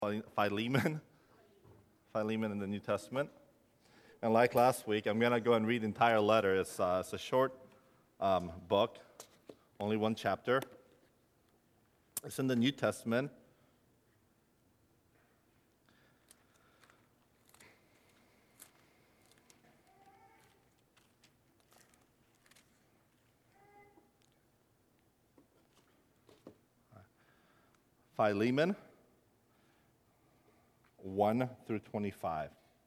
Philemon in the New Testament. And like last week, I'm going to go and read the entire letter. It's a short book, only one chapter. It's in the New Testament. Philemon 1 through 25.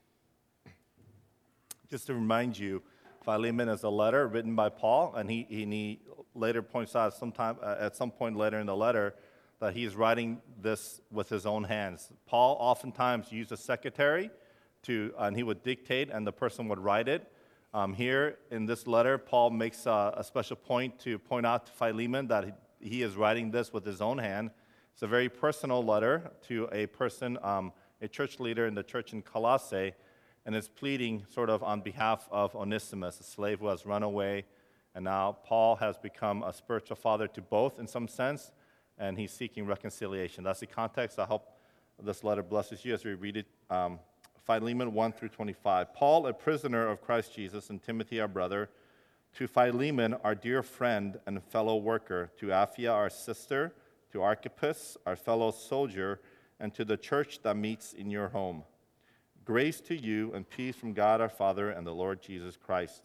Just to remind you, Philemon is a letter written by Paul, and he later points out at some point later in the letter that he's writing this with his own hands. Paul oftentimes used a secretary and he would dictate, and the person would write it. Here in this letter, Paul makes a special point to point out to Philemon that he is writing this with his own hand. It's a very personal letter to a person, a church leader in the church in Colossae, and it's pleading sort of on behalf of Onesimus, a slave who has run away, and now Paul has become a spiritual father to both in some sense, and he's seeking reconciliation. That's the context. I hope this letter blesses you as we read it. Philemon 1 through 25. Paul, a prisoner of Christ Jesus, and Timothy, our brother, to Philemon, our dear friend and fellow worker, to Apphia, our sister, to Archippus, our fellow soldier, and to the church that meets in your home. Grace to you and peace from God our Father and the Lord Jesus Christ.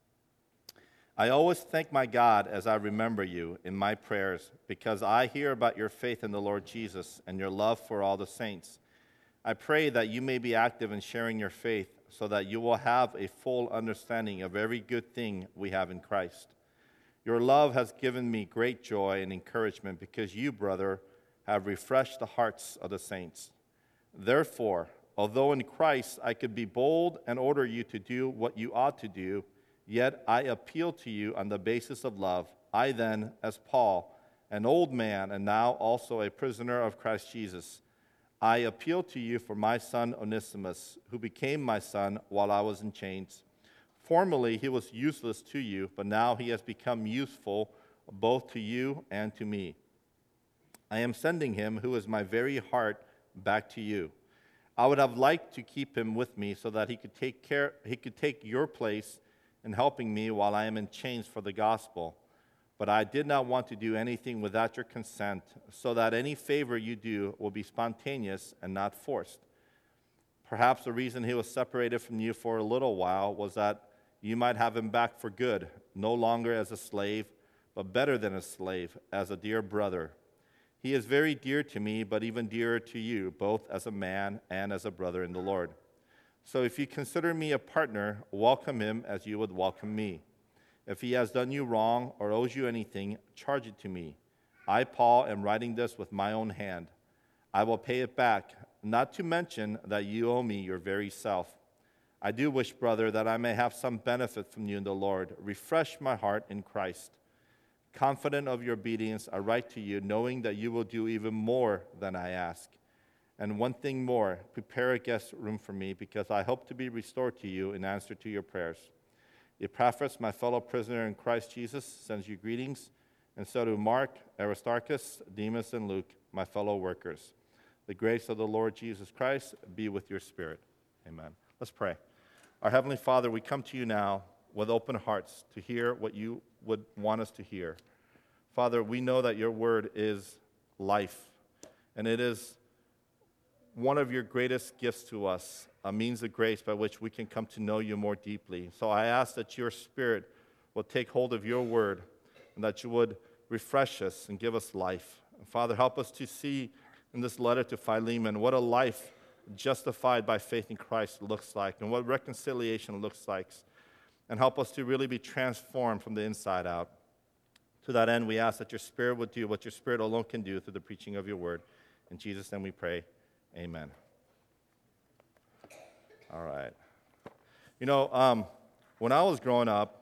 I always thank my God as I remember you in my prayers, because I hear about your faith in the Lord Jesus and your love for all the saints. I pray that you may be active in sharing your faith, so that you will have a full understanding of every good thing we have in Christ. Your love has given me great joy and encouragement, because you, brother, have refreshed the hearts of the saints. Therefore, although in Christ I could be bold and order you to do what you ought to do, yet I appeal to you on the basis of love. I then, as Paul, an old man and now also a prisoner of Christ Jesus, I appeal to you for my son Onesimus, who became my son while I was in chains. Formerly he was useless to you, but now he has become useful both to you and to me. I am sending him, who is my very heart, back to you. I would have liked to keep him with me so that he could take your place in helping me while I am in chains for the gospel. But I did not want to do anything without your consent, so that any favor you do will be spontaneous and not forced. Perhaps the reason he was separated from you for a little while was that you might have him back for good, no longer as a slave, but better than a slave, as a dear brother. He is very dear to me, but even dearer to you, both as a man and as a brother in the Lord. So if you consider me a partner, welcome him as you would welcome me. If he has done you wrong or owes you anything, charge it to me. I, Paul, am writing this with my own hand. I will pay it back, not to mention that you owe me your very self. I do wish, brother, that I may have some benefit from you in the Lord. Refresh my heart in Christ. Confident of your obedience, I write to you, knowing that you will do even more than I ask. And one thing more, prepare a guest room for me, because I hope to be restored to you in answer to your prayers. Epaphras, my fellow prisoner in Christ Jesus, sends you greetings, and so do Mark, Aristarchus, Demas, and Luke, my fellow workers. The grace of the Lord Jesus Christ be with your spirit. Amen. Let's pray. Our Heavenly Father, we come to you now with open hearts to hear what you would want us to hear. Father, we know that your word is life, and it is one of your greatest gifts to us, a means of grace by which we can come to know you more deeply. So I ask that your Spirit will take hold of your word, and that you would refresh us and give us life. And Father, help us to see in this letter to Philemon what a life justified by faith in Christ looks like, and what reconciliation looks like, and help us to really be transformed from the inside out. To that end, we ask that your Spirit would do what your Spirit alone can do through the preaching of your word. In Jesus' name we pray, amen. All right. You know, when I was growing up,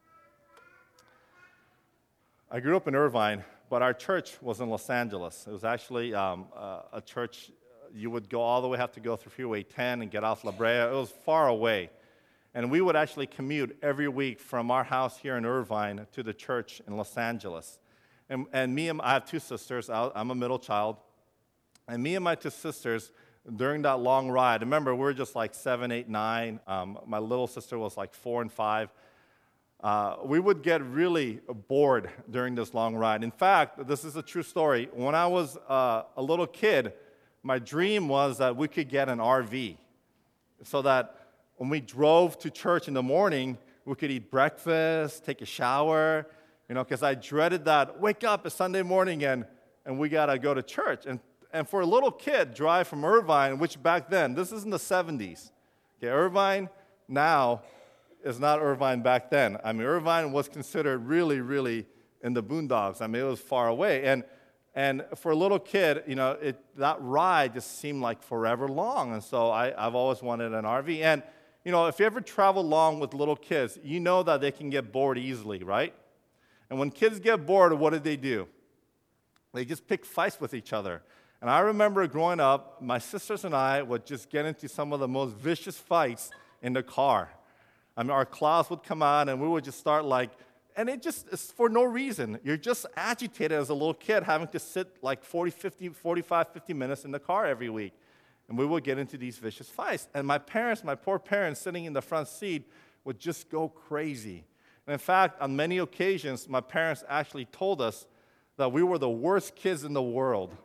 I grew up in Irvine, but our church was in Los Angeles. It was actually a church. You would have to go through Freeway 10 and get off La Brea. It was far away. And we would actually commute every week from our house here in Irvine to the church in Los Angeles. And I have two sisters. I'm a middle child. And me and my two sisters, during that long ride. Remember, we were just like 7, 8, 9. My little sister was like 4 and 5. We would get really bored during this long ride. In fact, this is a true story. When I was a little kid, my dream was that we could get an RV so that when we drove to church in the morning, we could eat breakfast, take a shower, because I dreaded that, wake up, it's Sunday morning, and we got to go to church. And for a little kid, drive from Irvine, which back then, this is in the 70s. Okay, Irvine now is not Irvine back then. I mean, Irvine was considered really, really in the boondocks. I mean, it was far away. And for a little kid, that ride just seemed like forever long. And so I've always wanted an RV. And, if you ever travel long with little kids, you know that they can get bored easily, right? And when kids get bored, what do? They just pick fights with each other. And I remember growing up, my sisters and I would just get into some of the most vicious fights in the car. I mean, our claws would come out, and we would just start and it's for no reason. You're just agitated as a little kid having to sit like 45, 50 minutes in the car every week. And we would get into these vicious fights. And my poor parents sitting in the front seat would just go crazy. And in fact, on many occasions, my parents actually told us that we were the worst kids in the world.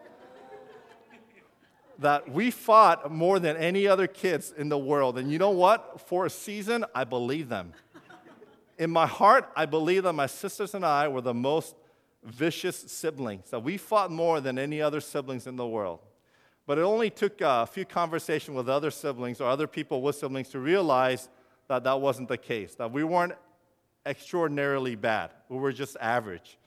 That we fought more than any other kids in the world. And you know what? For a season, I believed them. In my heart, I believe that my sisters and I were the most vicious siblings, that we fought more than any other siblings in the world. But it only took a few conversations with other siblings or other people with siblings to realize that that wasn't the case, that we weren't extraordinarily bad. We were just average.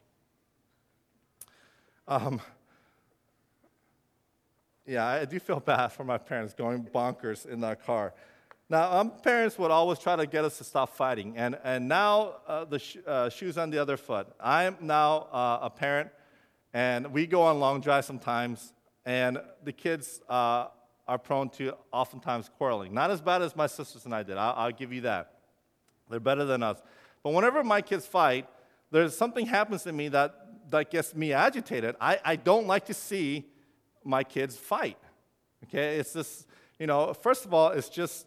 Yeah, I do feel bad for my parents going bonkers in that car. Now, parents would always try to get us to stop fighting, and now the shoe's on the other foot. I am now a parent, and we go on long drives sometimes, and the kids are prone to oftentimes quarreling. Not as bad as my sisters and I did, I'll give you that. They're better than us. But whenever my kids fight, there's something happens to me that gets me agitated. I don't like to see my kids fight. Okay, it's just, first of all, it's just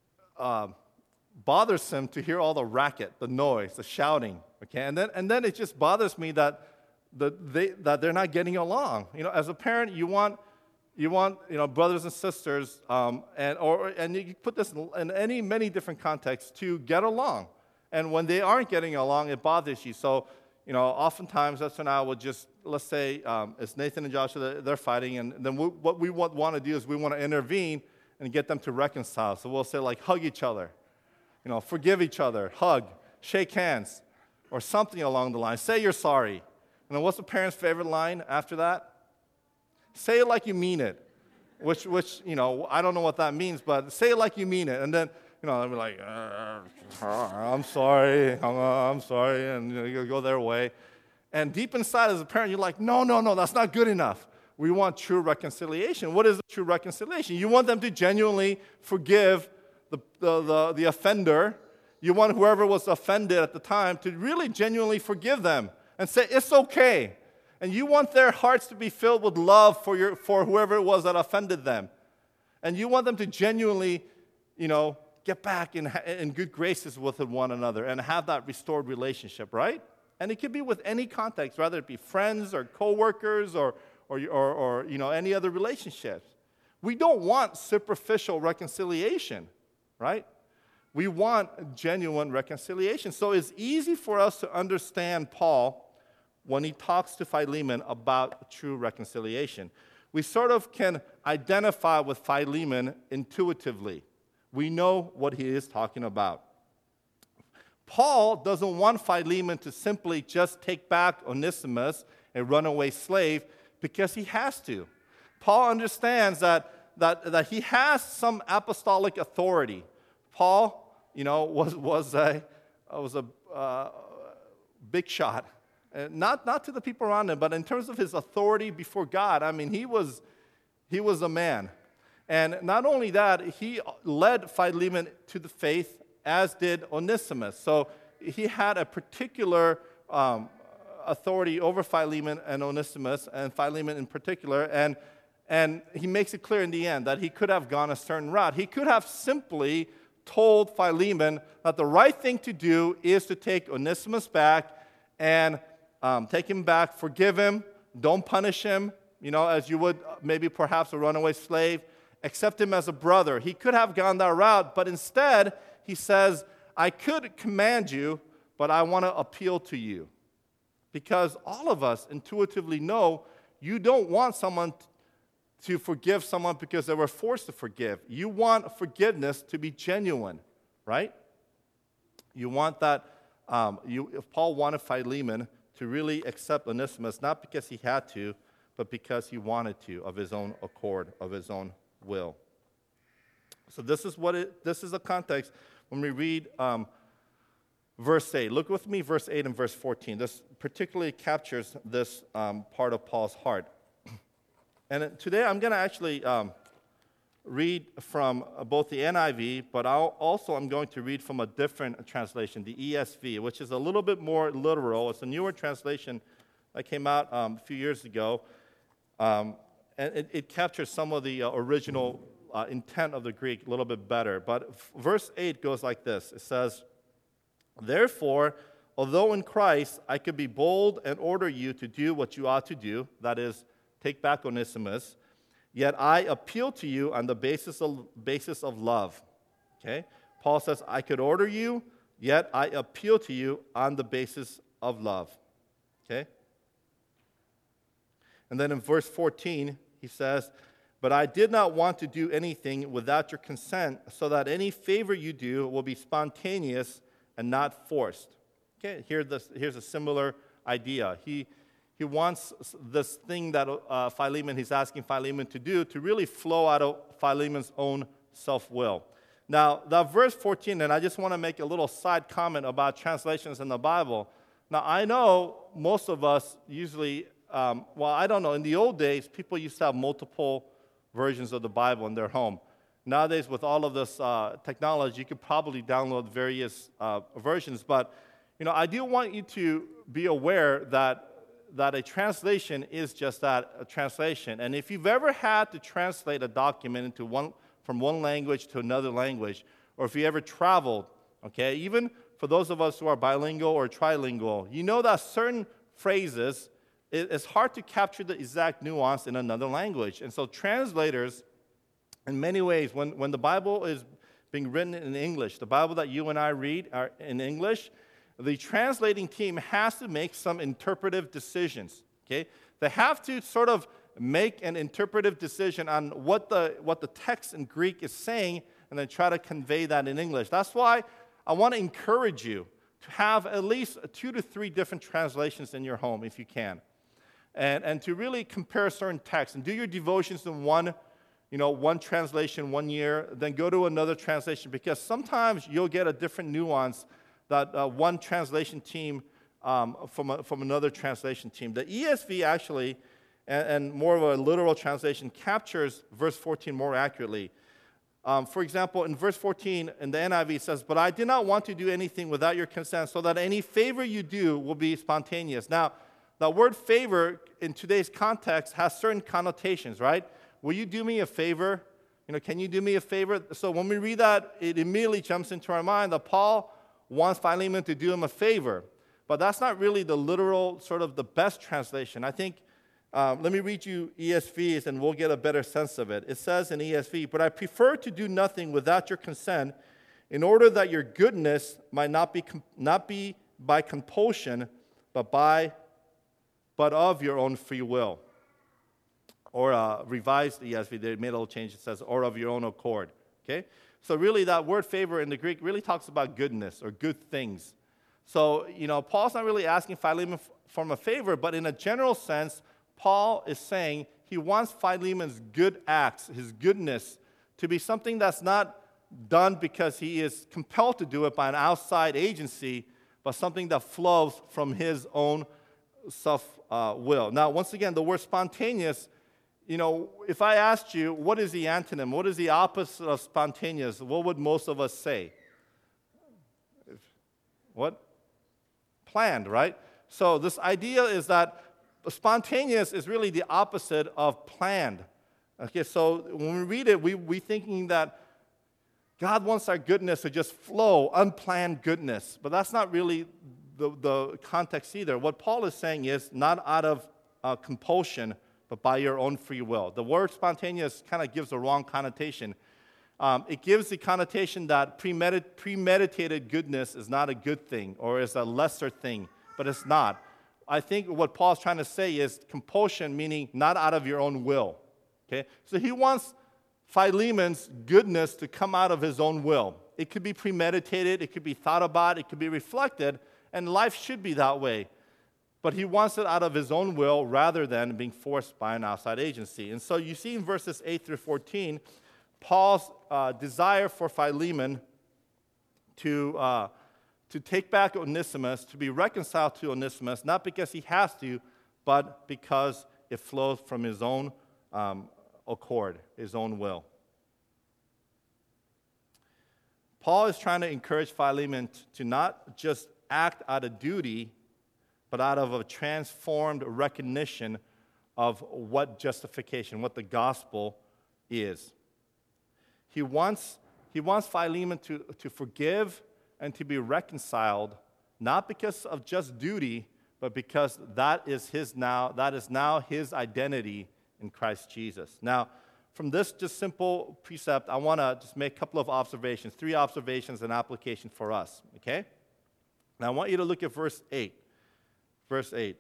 bothersome to hear all the racket, the noise, the shouting. Okay, and then it just bothers me that they're not getting along. As a parent, you want brothers and sisters, and you put this in many different contexts to get along. And when they aren't getting along, it bothers you. So, oftentimes that's when I would just, let's say it's Nathan and Joshua, they're fighting, and then what we want to do is we want to intervene and get them to reconcile. So we'll say hug each other, forgive each other, hug, shake hands, or something along the line. Say you're sorry. And then what's the parent's favorite line after that? Say it like you mean it, which I don't know what that means, but say it like you mean it. And then, they'll be like, I'm sorry, and you go their way. And deep inside as a parent, you're like, no, that's not good enough. We want true reconciliation. What is true reconciliation? You want them to genuinely forgive the offender. You want whoever was offended at the time to really genuinely forgive them and say, it's okay. And you want their hearts to be filled with love for whoever it was that offended them. And you want them to genuinely, get back in good graces with one another and have that restored relationship, right? And it could be with any context, whether it be friends or coworkers or any other relationships. We don't want superficial reconciliation, right? We want genuine reconciliation. So it's easy for us to understand Paul when he talks to Philemon about true reconciliation. We sort of can identify with Philemon intuitively. We know what he is talking about. Paul doesn't want Philemon to simply just take back Onesimus, a runaway slave, because he has to. Paul understands that he has some apostolic authority. Paul, was a big shot. Not to the people around him, but in terms of his authority before God, I mean, he was a man. And not only that, he led Philemon to the faith, as did Onesimus. So he had a particular authority over Philemon and Onesimus, and Philemon in particular. And he makes it clear in the end that he could have gone a certain route. He could have simply told Philemon that the right thing to do is to take Onesimus back and take him back, forgive him, don't punish him, as you would maybe perhaps a runaway slave, accept him as a brother. He could have gone that route, but instead he says, I could command you, but I want to appeal to you. Because all of us intuitively know you don't want someone to forgive someone because they were forced to forgive. You want forgiveness to be genuine, right? You want that. Paul wanted Philemon to really accept Onesimus, not because he had to, but because he wanted to, of his own accord, of his own will. So this is the context when we read verse 8. Look with me, verse 8 and verse 14. This particularly captures this part of Paul's heart. And today I'm going to actually read from both the NIV, but I'm going to read from a different translation, the ESV, which is a little bit more literal. It's a newer translation that came out a few years ago, and it captures some of the original intent of the Greek a little bit better. But verse 8 goes like this. It says, therefore, although in Christ I could be bold and order you to do what you ought to do, that is, take back Onesimus, yet I appeal to you on the basis of love. Okay? Paul says, I could order you, yet I appeal to you on the basis of love. Okay? And then in verse 14, he says, but I did not want to do anything without your consent, so that any favor you do will be spontaneous and not forced. Okay? Here's a similar idea. He wants this thing that he's asking Philemon to do to really flow out of Philemon's own self-will. Now, that verse 14, and I just want to make a little side comment about translations in the Bible. Now, I know most of us usually, I don't know, in the old days, people used to have multiple versions of the Bible in their home. Nowadays, with all of this technology, you could probably download various versions, but I do want you to be aware that a translation is just that, a translation. And if you've ever had to translate a document from one language to another language, or if you ever traveled, okay, even for those of us who are bilingual or trilingual, you know that certain phrases, it's hard to capture the exact nuance in another language. And so translators, in many ways, when the Bible is being written in English, the Bible that you and I read are in English, the translating team has to make some interpretive decisions, okay? They have to sort of make an interpretive decision on what the text in Greek is saying and then try to convey that in English. That's why I want to encourage you to have at least 2 to 3 different translations in your home if you can. And to really compare certain texts and do your devotions in one translation 1 year, then go to another translation, because sometimes you'll get a different nuance that one translation team from another translation team. The ESV actually, and more of a literal translation, captures verse 14 more accurately. For example, in verse 14 in the NIV it says, but I did not want to do anything without your consent, so that any favor you do will be spontaneous. Now, the word favor in today's context has certain connotations, right? Will you do me a favor? Can you do me a favor? So when we read that, it immediately jumps into our mind that Paul wants Philemon to do him a favor. But that's not really the literal, sort of the best translation. I think, let me read you ESVs and we'll get a better sense of it. It says in ESV, but I prefer to do nothing without your consent, in order that your goodness might not be by compulsion, but of your own free will. Or revised ESV, they made a little change. It says, or of your own accord. Okay? So really that word favor in the Greek really talks about goodness or good things. So, Paul's not really asking Philemon for a favor, but in a general sense, Paul is saying he wants Philemon's good acts, his goodness, to be something that's not done because he is compelled to do it by an outside agency, but something that flows from his own self-will. Now, once again, the word spontaneous, if I asked you, what is the antonym? What is the opposite of spontaneous? What would most of us say? What? Planned, right? So this idea is that spontaneous is really the opposite of planned. Okay, so when we read it, we thinking that God wants our goodness to just flow, unplanned goodness. But that's not really the context either. What Paul is saying is not out of compulsion, but by your own free will. The word spontaneous kind of gives a wrong connotation. It gives the connotation that premeditated goodness is not a good thing or is a lesser thing, but it's not. I think what Paul's trying to say is compulsion, meaning not out of your own will. Okay? So he wants Philemon's goodness to come out of his own will. It could be premeditated, it could be thought about, it could be reflected, and life should be that way. But he wants it out of his own will rather than being forced by an outside agency. And so you see in verses 8 through 14, Paul's desire for Philemon to take back Onesimus, to be reconciled to Onesimus, not because he has to, but because it flows from his own accord, his own will. Paul is trying to encourage Philemon to not just act out of duty, but out of a transformed recognition of what justification, what the gospel is. He wants Philemon to forgive and to be reconciled, not because of just duty, but because that is now his identity in Christ Jesus. Now, from this just simple precept, I want to just make a couple of observations, 3 observations and application for us, okay? Now, I want you to look at verse 8. Verse 8.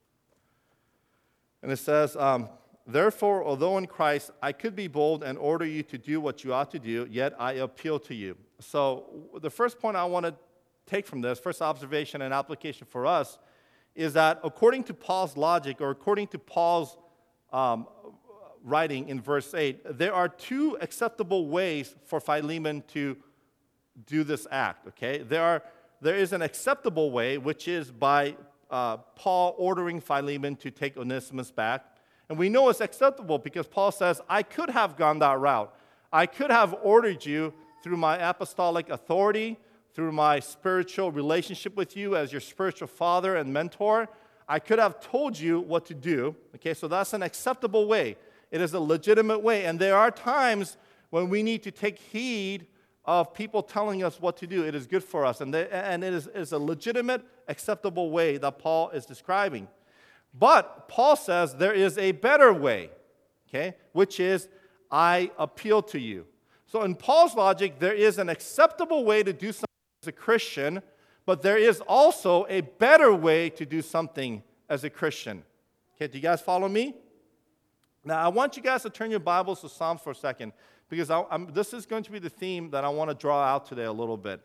And it says, therefore, although in Christ I could be bold and order you to do what you ought to do, yet I appeal to you. So the first point I want to take from this, first observation and application for us, is that according to Paul's logic, or according to Paul's writing in verse 8, there are 2 acceptable ways for Philemon to do this act, okay? There is an acceptable way, which is by Paul ordering Philemon to take Onesimus back. And we know it's acceptable because Paul says, I could have gone that route. I could have ordered you through my apostolic authority, through my spiritual relationship with you as your spiritual father and mentor. I could have told you what to do. Okay, so that's an acceptable way. It is a legitimate way. And there are times when we need to take heed of people telling us what to do. It is good for us. And it is a legitimate, acceptable way that Paul is describing. But Paul says there is a better way, okay, which is I appeal to you. So in Paul's logic, there is an acceptable way to do something as a Christian, but there is also a better way to do something as a Christian. Okay, do you guys follow me? Now, I want you guys to turn your Bibles to Psalms for a second, because this is going to be the theme that I want to draw out today a little bit.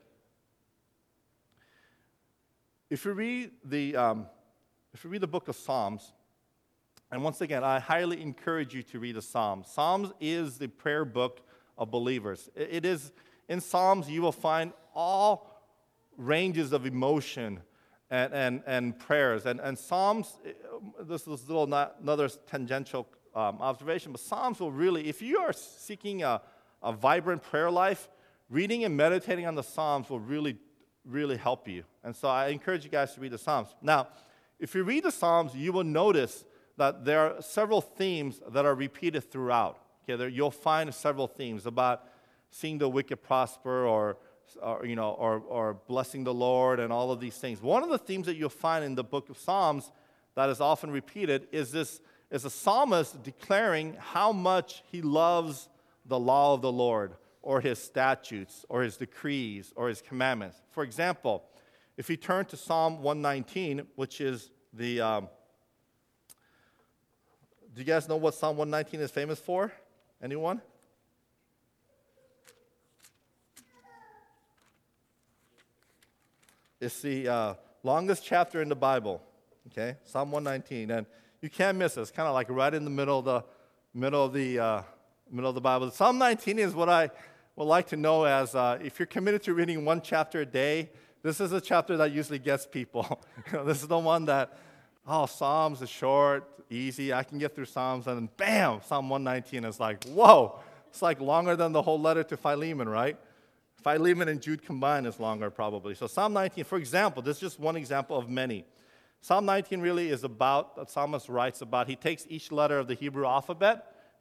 If you read the book of Psalms, and once again, I highly encourage you to read the Psalms. Psalms is the prayer book of believers. It is, in Psalms, you will find all ranges of emotion and prayers. And Psalms, this is another tangential observation, but Psalms will really, if you are seeking a vibrant prayer life, reading and meditating on the Psalms will really, really help you. And so I encourage you guys to read the Psalms. Now, if you read the Psalms, you will notice that there are several themes that are repeated throughout. Okay, you'll find several themes about seeing the wicked prosper, or blessing the Lord, and all of these things. One of the themes that you'll find in the book of Psalms that is often repeated is a psalmist declaring how much he loves the law of the Lord, or his statutes, or his decrees, or his commandments. For example, if you turn to Psalm 119, which is do you guys know what Psalm 119 is famous for? Anyone? It's the longest chapter in the Bible, okay? Psalm 119, and you can't miss it. It's kind of like right in the middle of the Bible. Psalm 19 is what I would like to know as if you're committed to reading one chapter a day. This is a chapter that usually gets people. This is the one that, Psalms is short, easy. I can get through Psalms, and then bam, Psalm 119 is like, whoa. It's like longer than the whole letter to Philemon, right? Philemon and Jude combined is longer probably. So Psalm 19, for example, this is just one example of many. Psalm 19 really is about, the psalmist writes about, he takes each letter of the Hebrew alphabet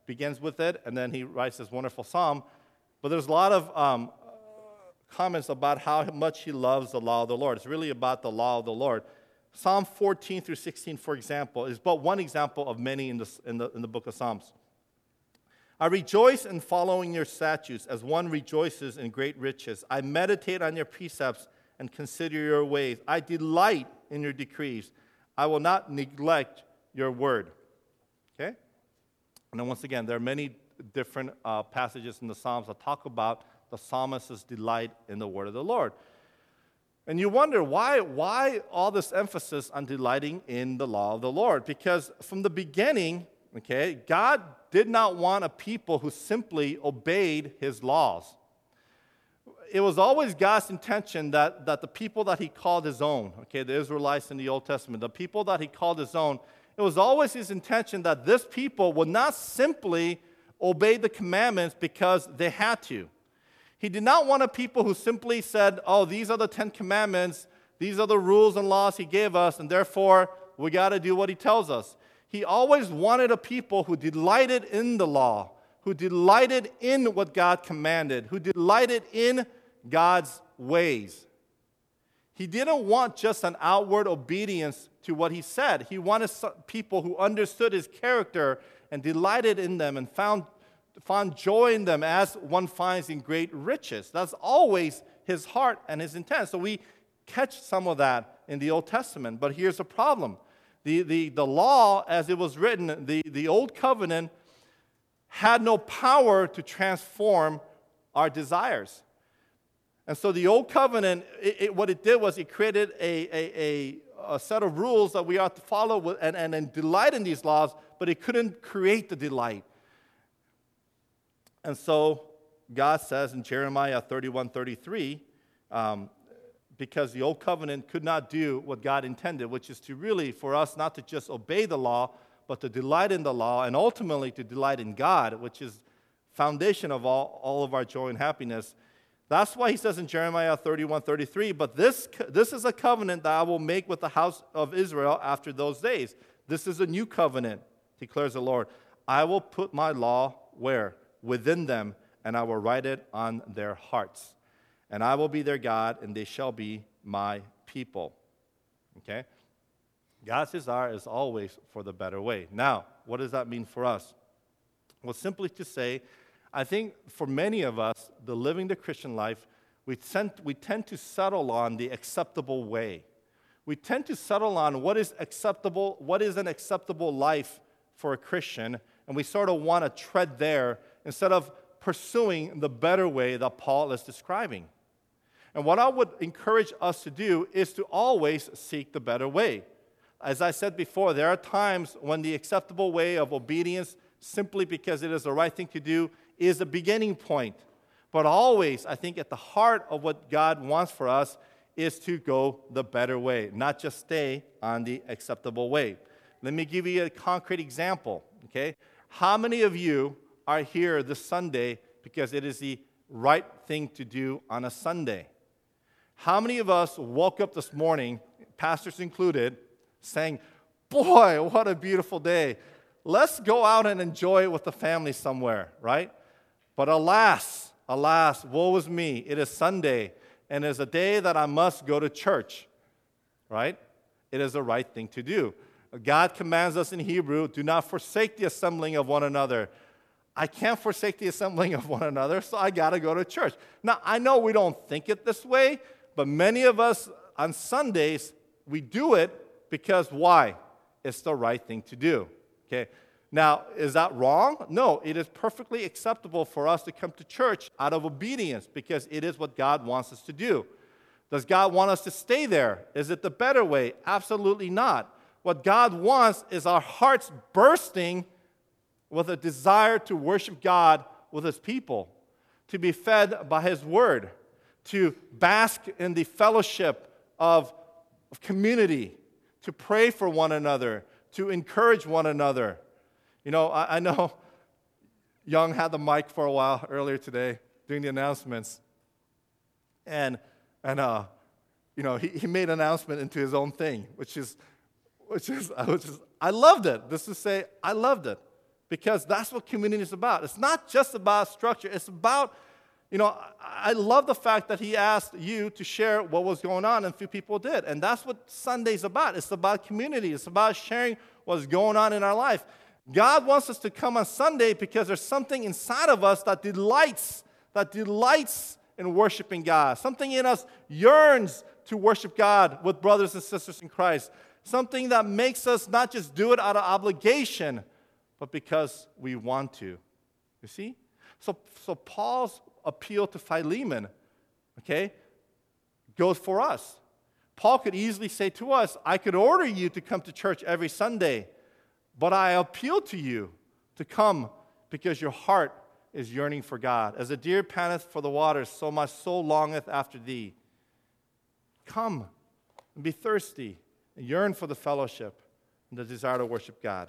begins with it, and then he writes this wonderful psalm. But there's a lot of comments about how much he loves the law of the Lord. It's really about the law of the Lord. Psalm 14 through 16, for example, is but one example of many in the book of Psalms. I rejoice in following your statutes as one rejoices in great riches. I meditate on your precepts and consider your ways. I delight in your decrees. I will not neglect your word. Okay? And then once again, there are many different passages in the Psalms that talk about the psalmist's delight in the word of the Lord. And you wonder, why all this emphasis on delighting in the law of the Lord? Because from the beginning, okay, God did not want a people who simply obeyed his laws. It was always God's intention that the people that he called his own, okay, the Israelites in the Old Testament, the people that he called his own, it was always his intention that this people would not simply obey the commandments because they had to. He did not want a people who simply said, oh, these are the 10 commandments, these are the rules and laws he gave us, and therefore we got to do what he tells us. He always wanted a people who delighted in the law, who delighted in what God commanded, who delighted in God's ways. He didn't want just an outward obedience to what he said. He wanted people who understood his character and delighted in them and found joy in them as one finds in great riches. That's always his heart and his intent. So we catch some of that in the Old Testament. But here's the problem. The law, as it was written, the Old Covenant, had no power to transform our desires. And so the Old Covenant, what it did was it created a set of rules that we ought to follow and delight in these laws, but it couldn't create the delight. And so God says in Jeremiah 31:33, because the Old Covenant could not do what God intended, which is to really, for us, not to just obey the law, but to delight in the law, and ultimately to delight in God, which is foundation of all of our joy and happiness. That's why he says in Jeremiah 31:33, but this is a covenant that I will make with the house of Israel after those days. This is a new covenant, declares the Lord. I will put my law where? Within them, and I will write it on their hearts. And I will be their God, and they shall be my people. Okay? God's desire is always for the better way. Now, what does that mean for us? Well, simply to say, I think for many of us, the living the Christian life, we tend to settle on the acceptable way. We tend to settle on what is acceptable, what is an acceptable life for a Christian, and we sort of want to tread there instead of pursuing the better way that Paul is describing. And what I would encourage us to do is to always seek the better way. As I said before, there are times when the acceptable way of obedience, simply because it is the right thing to do, is the beginning point. But always, I think at the heart of what God wants for us is to go the better way, not just stay on the acceptable way. Let me give you a concrete example, okay? How many of you are here this Sunday because it is the right thing to do on a Sunday? How many of us woke up this morning, pastors included, saying, boy, what a beautiful day. Let's go out and enjoy it with the family somewhere, right? But alas, woe is me. It is Sunday, and it is a day that I must go to church, right? It is the right thing to do. God commands us in Hebrew, do not forsake the assembling of one another. I can't forsake the assembling of one another, so I got to go to church. Now, I know we don't think it this way, but many of us on Sundays, we do it because why? It's the right thing to do, okay? Now, is that wrong? No, it is perfectly acceptable for us to come to church out of obedience because it is what God wants us to do. Does God want us to stay there? Is it the better way? Absolutely not. What God wants is our hearts bursting with a desire to worship God with His people, to be fed by His Word, to bask in the fellowship of community, to pray for one another, to encourage one another. You know, I know Young had the mic for a while earlier today doing the announcements. And you know, he made an announcement into his own thing, which is I loved it. Just to say, I loved it. because that's what community is about. It's not just about structure. It's about, I love the fact that he asked you to share what was going on, and a few people did. And that's what Sunday's about. It's about community. It's about sharing what's going on in our life. God wants us to come on Sunday because there's something inside of us that delights in worshiping God. Something in us yearns to worship God with brothers and sisters in Christ. Something that makes us not just do it out of obligation, but because we want to. You see? So Paul's appeal to Philemon, goes for us. Paul could easily say to us, I could order you to come to church every Sunday, but I appeal to you to come because your heart is yearning for God. As a deer panteth for the waters, so my soul longeth after thee. Come and be thirsty and yearn for the fellowship and the desire to worship God.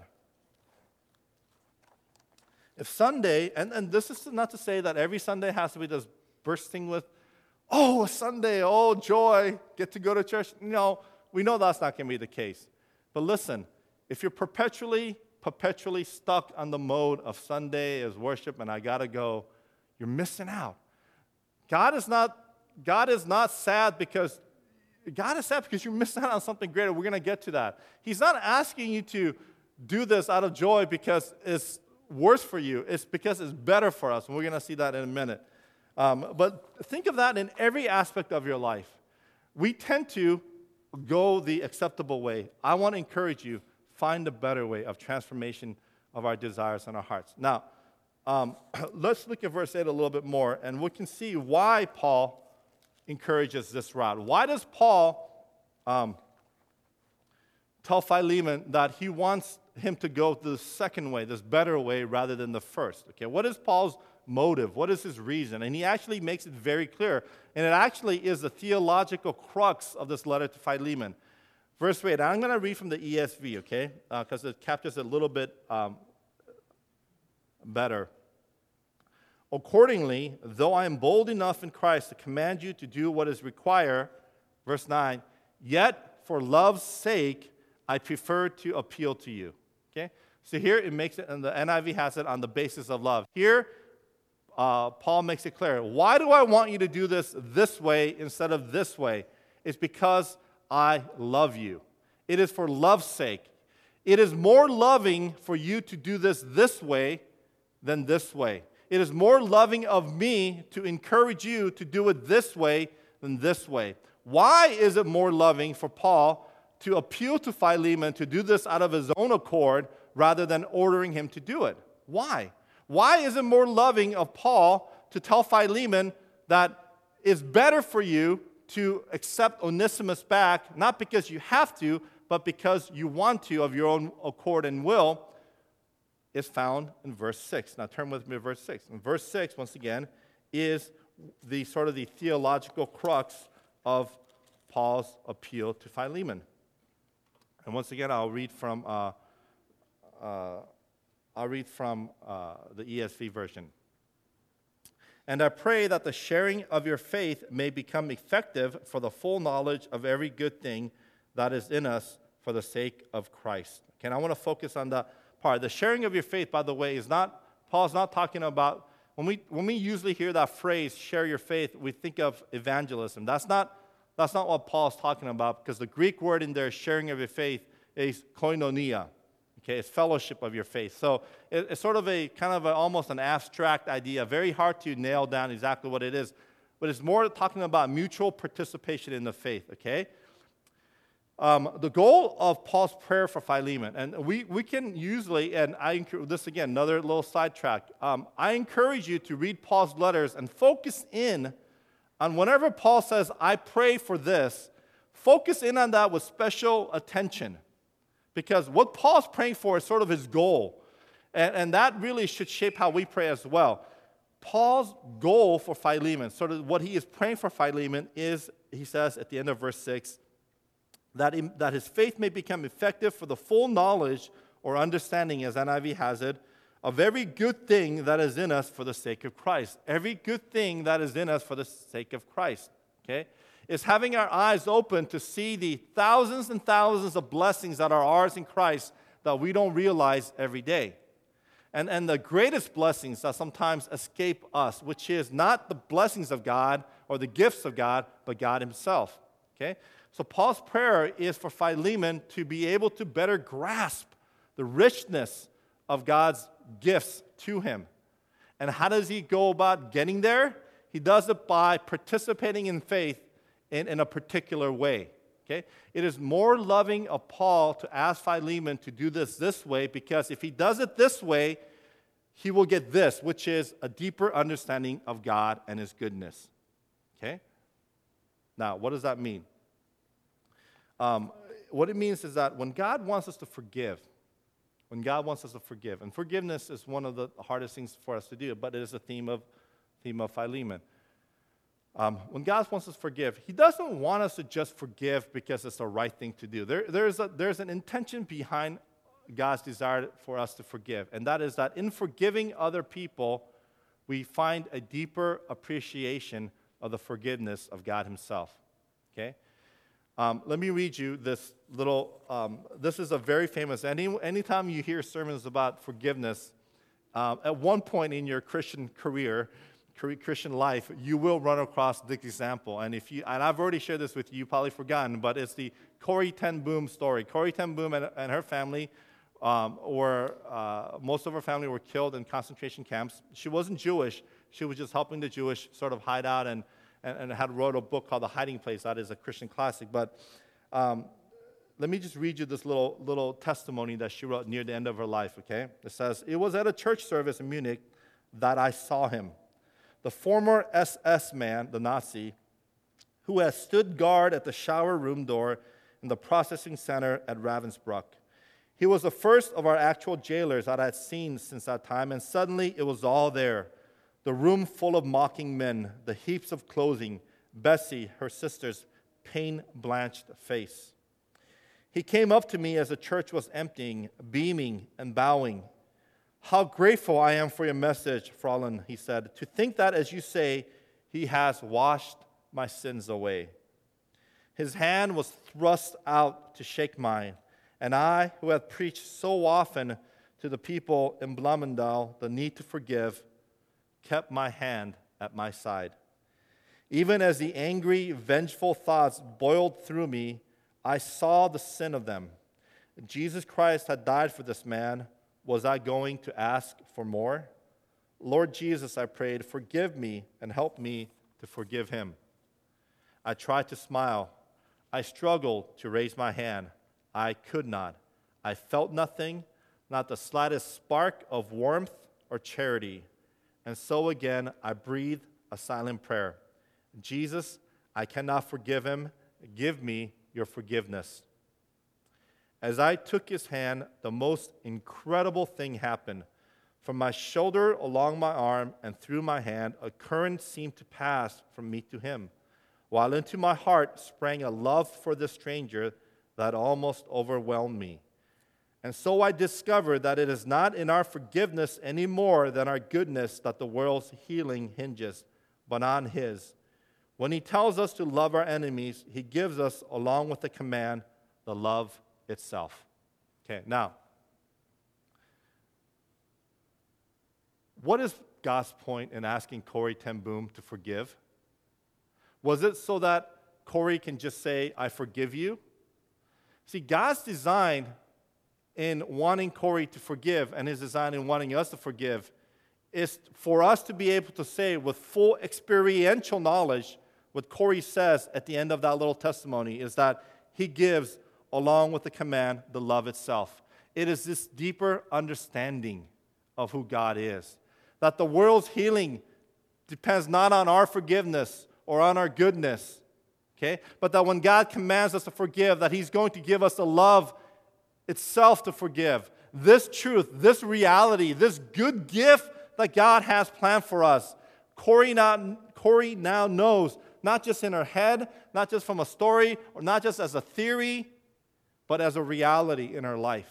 If Sunday, and this is not to say that every Sunday has to be just bursting with, oh, Sunday, oh, joy, get to go to church. No, we know that's not going to be the case. But listen, if you're perpetually stuck on the mode of Sunday as worship and I got to go, you're missing out. God is not sad because you're missing out on something greater. We're going to get to that. He's not asking you to do this out of joy because it's worse for you. It's because it's better for us, and we're going to see that in a minute. But think of that in every aspect of your life. We tend to go the acceptable way. I want to encourage you, find a better way of transformation of our desires and our hearts. Now, let's look at verse 8 a little bit more, and we can see why Paul encourages this route. Why does Paul tell Philemon that he wants him to go the second way, this better way, rather than the first? What is Paul's motive? What is his reason? And he actually makes it very clear, and it actually is the theological crux of this letter to Philemon. Verse 8, I'm going to read from the ESV, because it captures it a little bit better. Accordingly, though I am bold enough in Christ to command you to do what is required, verse 9, yet for love's sake I prefer to appeal to you. So here it makes it, and the NIV has it on the basis of love. Here, Paul makes it clear. Why do I want you to do this way instead of this way? It's because I love you. It is for love's sake. It is more loving for you to do this way than this way. It is more loving of me to encourage you to do it this way than this way. Why is it more loving for Paul to appeal to Philemon to do this out of his own accord rather than ordering him to do it? Why? Why is it more loving of Paul to tell Philemon that it's better for you to accept Onesimus back, not because you have to, but because you want to of your own accord and will, is found in verse 6. Now turn with me to verse 6. And verse 6, once again, is the sort of the theological crux of Paul's appeal to Philemon. And once again, I'll read from the ESV version. And I pray that the sharing of your faith may become effective for the full knowledge of every good thing that is in us for the sake of Christ. Okay, and I want to focus on that part. The sharing of your faith, by the way, Paul's not talking about, when we usually hear that phrase, share your faith, we think of evangelism. That's not what Paul's talking about, because the Greek word in there, sharing of your faith, is koinonia. Okay, it's fellowship of your faith. So it's sort of almost an abstract idea, very hard to nail down exactly what it is. But it's more talking about mutual participation in the faith, okay? The goal of Paul's prayer for Philemon, and we can usually, and this again, another little sidetrack. I encourage you to read Paul's letters and focus in on whenever Paul says, I pray for this, focus in on that with special attention. Because what Paul's praying for is sort of his goal. And that really should shape how we pray as well. Paul's goal for Philemon, sort of what he is praying for Philemon is, he says at the end of verse 6, that his faith may become effective for the full knowledge or understanding, as NIV has it, of every good thing that is in us for the sake of Christ. Every good thing that is in us for the sake of Christ. Okay? Is having our eyes open to see the thousands and thousands of blessings that are ours in Christ that we don't realize every day. and the greatest blessings that sometimes escape us, which is not the blessings of God or the gifts of God, but God himself. Okay? So Paul's prayer is for Philemon to be able to better grasp the richness of God's gifts to him. And how does he go about getting there? He does it by participating in faith in a particular way. Okay? It is more loving of Paul to ask Philemon to do this way, because if he does it this way, he will get this, which is a deeper understanding of God and his goodness. Okay? Now, what does that mean? What it means is that when God wants us to forgive, and forgiveness is one of the hardest things for us to do, but it is a theme of Philemon. When God wants us to forgive, he doesn't want us to just forgive because it's the right thing to do. There's an intention behind God's desire for us to forgive, and that is that in forgiving other people, we find a deeper appreciation of the forgiveness of God himself. Okay? Let me read you this little, this is a very famous, anytime you hear sermons about forgiveness, at one point in your Christian career, Christian life, you will run across this example. And I've already shared this with you, you've probably forgotten, but it's the Corrie ten Boom story. Corrie ten Boom and her family, most of her family were killed in concentration camps. She wasn't Jewish. She was just helping the Jewish sort of hide out and had wrote a book called The Hiding Place. That is a Christian classic. But let me just read you this little testimony that she wrote near the end of her life, okay? It says, "It was at a church service in Munich that I saw him. The former SS man, the Nazi, who has stood guard at the shower room door in the processing center at Ravensbrück. He was the first of our actual jailers that I had seen since that time, and suddenly it was all there. The room full of mocking men, the heaps of clothing, Bessie, her sister's pain-blanched face. He came up to me as the church was emptying, beaming and bowing. 'How grateful I am for your message, Fräulein,' he said. 'To think that, as you say, he has washed my sins away.' His hand was thrust out to shake mine, and I, who had preached so often to the people in Bloemendaal the need to forgive, kept my hand at my side. Even as the angry, vengeful thoughts boiled through me, I saw the sin of them. Jesus Christ had died for this man. Was I going to ask for more? Lord Jesus, I prayed, forgive me and help me to forgive him. I tried to smile. I struggled to raise my hand. I could not. I felt nothing, not the slightest spark of warmth or charity. And so again, I breathed a silent prayer. Jesus, I cannot forgive him. Give me your forgiveness. As I took his hand, the most incredible thing happened. From my shoulder along my arm and through my hand, a current seemed to pass from me to him, while into my heart sprang a love for the stranger that almost overwhelmed me. And so I discovered that it is not in our forgiveness any more than our goodness that the world's healing hinges, but on his. When he tells us to love our enemies, he gives us, along with the command, the love itself. Okay, now, what is God's point in asking Corrie ten Boom to forgive? Was it so that Corrie can just say, I forgive you? See, God's design in wanting Corrie to forgive and his design in wanting us to forgive is for us to be able to say with full experiential knowledge what Corrie says at the end of that little testimony is that he gives, along with the command, the love itself. It is this deeper understanding of who God is. That the world's healing depends not on our forgiveness or on our goodness, okay? But that when God commands us to forgive, that he's going to give us the love itself to forgive. This truth, this reality, this good gift that God has planned for us. Corrie now knows, not just in her head, not just from a story, or not just as a theory, but as a reality in her life.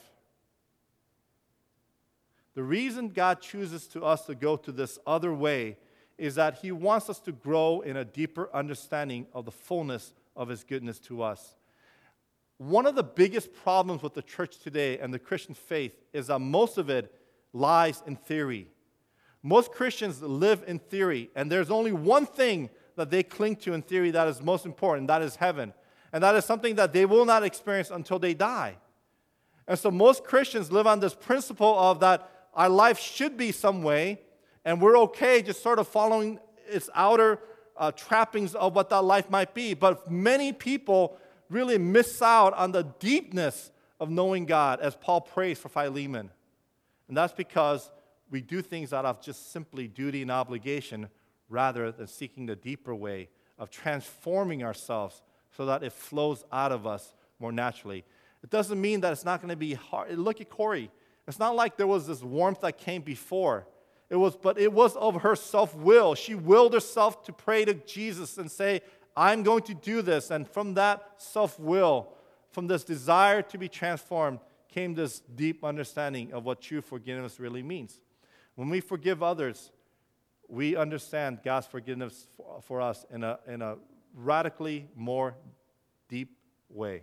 The reason God chooses us to go to this other way is that he wants us to grow in a deeper understanding of the fullness of his goodness to us. One of the biggest problems with the church today and the Christian faith is that most of it lies in theory. Most Christians live in theory, and there's only one thing that they cling to in theory that is most important, that is heaven. And that is something that they will not experience until they die. And so most Christians live on this principle of that our life should be some way, and we're okay just sort of following its outer trappings of what that life might be. But many people really miss out on the deepness of knowing God, as Paul prays for Philemon. And that's because we do things out of just simply duty and obligation rather than seeking the deeper way of transforming ourselves so that it flows out of us more naturally. It doesn't mean that it's not going to be hard. Look at Corey. It's not like there was this warmth that came before. But it was of her self-will. She willed herself to pray to Jesus and say, I'm going to do this. And from that self-will, from this desire to be transformed, came this deep understanding of what true forgiveness really means. When we forgive others, we understand God's forgiveness for us in a radically more deep way.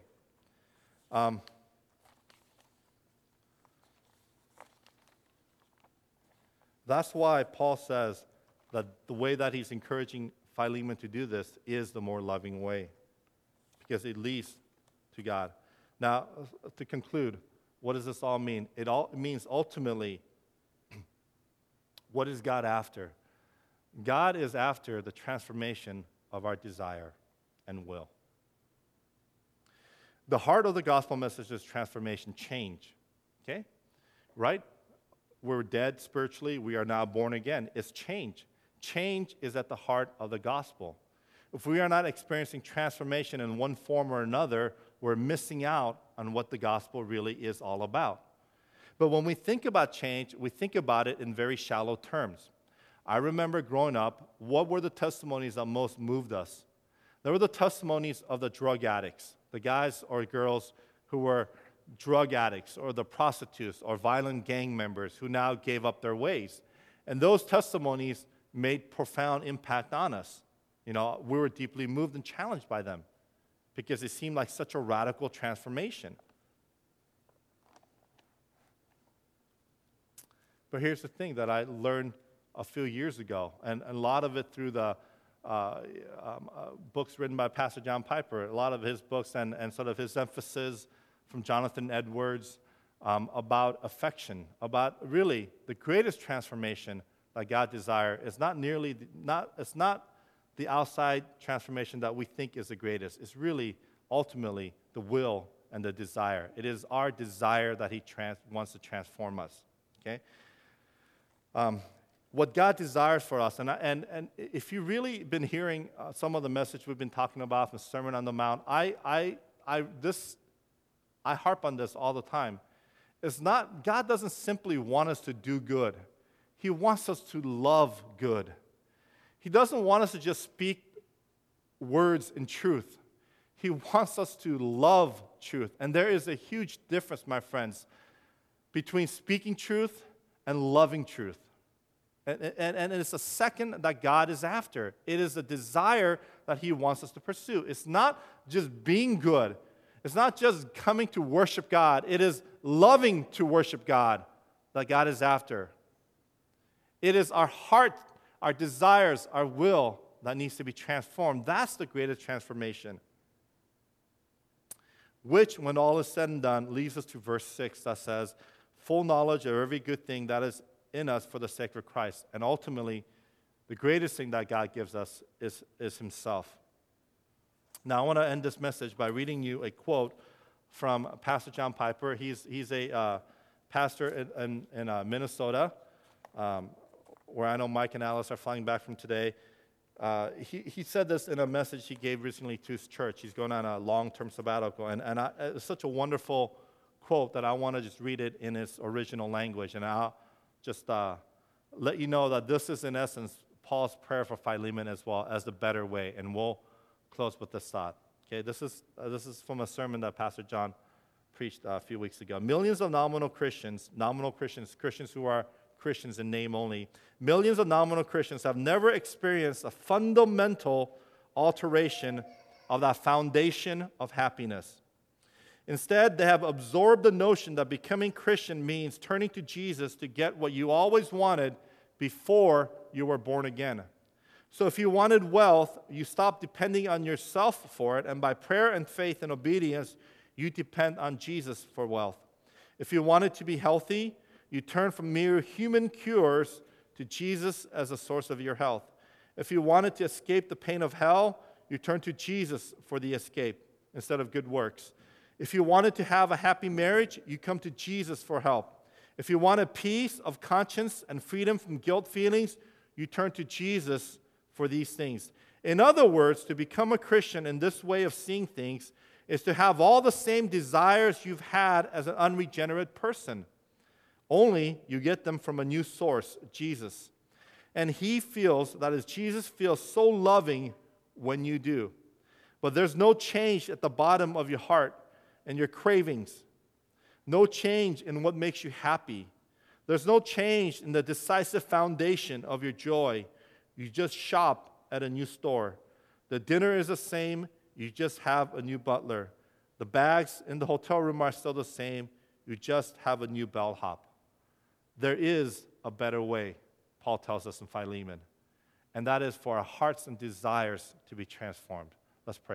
That's why Paul says that the way that he's encouraging Philemon to do this is the more loving way, because it leads to God. Now, to conclude, what does this all mean? It means ultimately, what is God after? God is after the transformation of our desire and will. The heart of the gospel message is transformation, change. Okay? Right? We're dead spiritually. We are now born again. It's change. Change is at the heart of the gospel. If we are not experiencing transformation in one form or another, we're missing out on what the gospel really is all about. But when we think about change, we think about it in very shallow terms. I remember growing up, what were the testimonies that most moved us? There were the testimonies of the drug addicts, the guys or girls who were drug addicts, or the prostitutes or violent gang members who now gave up their ways. And those testimonies made profound impact on us. You know, we were deeply moved and challenged by them because it seemed like such a radical transformation. But here's the thing that I learned a few years ago, and a lot of it through the books written by Pastor John Piper, a lot of his books and sort of his emphasis from Jonathan Edwards about affection, about really the greatest transformation that God desires. It's not the outside transformation that we think is the greatest. It's really ultimately the will and the desire. It is our desire that He wants to transform us. Okay. What God desires for us, and if you've really been hearing some of the message we've been talking about from the Sermon on the Mount, I harp on this all the time. It's not, God doesn't simply want us to do good. He wants us to love good. He doesn't want us to just speak words in truth. He wants us to love truth. And there is a huge difference, my friends, between speaking truth and loving truth. And it's a second that God is after. It is a desire that He wants us to pursue. It's not just being good. It's not just coming to worship God. It is loving to worship God that God is after. It is our heart, our desires, our will that needs to be transformed. That's the greatest transformation. Which, when all is said and done, leads us to verse 6 that says, full knowledge of every good thing that is in us for the sake of Christ. And ultimately, the greatest thing that God gives us is Himself. Now, I want to end this message by reading you a quote from Pastor John Piper. He's a pastor in Minnesota, where I know Mike and Alice are flying back from today. He said this in a message he gave recently to his church. He's going on a long-term sabbatical, and it's such a wonderful quote that I want to just read it in its original language, and I'll just let you know that this is, in essence, Paul's prayer for Philemon as well as the better way, and we'll close with this thought. Okay, this is from a sermon that Pastor John preached a few weeks ago. Millions of nominal Christians who are Christians in name only, millions of nominal Christians have never experienced a fundamental alteration of that foundation of happiness. Instead, they have absorbed the notion that becoming Christian means turning to Jesus to get what you always wanted before you were born again. So if you wanted wealth, you stop depending on yourself for it, and by prayer and faith and obedience, you depend on Jesus for wealth. If you wanted to be healthy, you turn from mere human cures to Jesus as a source of your health. If you wanted to escape the pain of hell, you turn to Jesus for the escape instead of good works. If you wanted to have a happy marriage, you come to Jesus for help. If you wanted peace of conscience and freedom from guilt feelings, you turn to Jesus for these things. In other words, to become a Christian in this way of seeing things is to have all the same desires you've had as an unregenerate person. Only you get them from a new source, Jesus. And he feels, that is, Jesus feels so loving when you do. But there's no change at the bottom of your heart and your cravings. No change in what makes you happy. There's no change in the decisive foundation of your joy. You just shop at a new store. The dinner is the same. You just have a new butler. The bags in the hotel room are still the same. You just have a new bellhop. There is a better way, Paul tells us in Philemon, and that is for our hearts and desires to be transformed. Let's pray.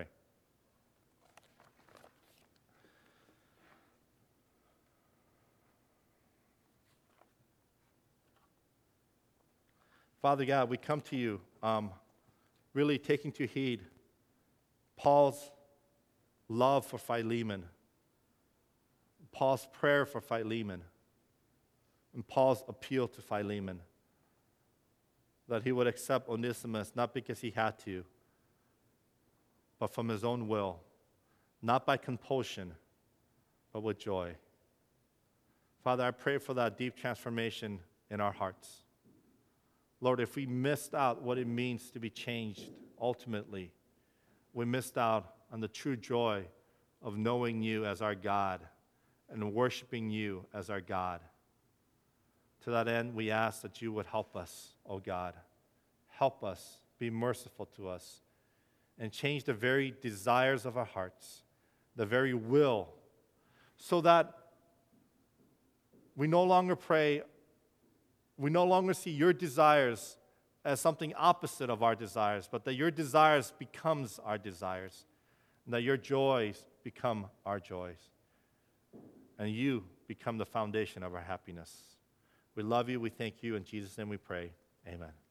Father God, we come to you really taking to heed Paul's love for Philemon, Paul's prayer for Philemon, and Paul's appeal to Philemon, that he would accept Onesimus not because he had to, but from his own will, not by compulsion, but with joy. Father, I pray for that deep transformation in our hearts. Lord, if we missed out what it means to be changed ultimately, we missed out on the true joy of knowing you as our God and worshiping you as our God. To that end, we ask that you would help us, oh God. Help us, be merciful to us, and change the very desires of our hearts, the very will, so that we no longer pray, we no longer see your desires as something opposite of our desires, but that your desires becomes our desires, and that your joys become our joys, and you become the foundation of our happiness. We love you, we thank you, in Jesus' name we pray, amen.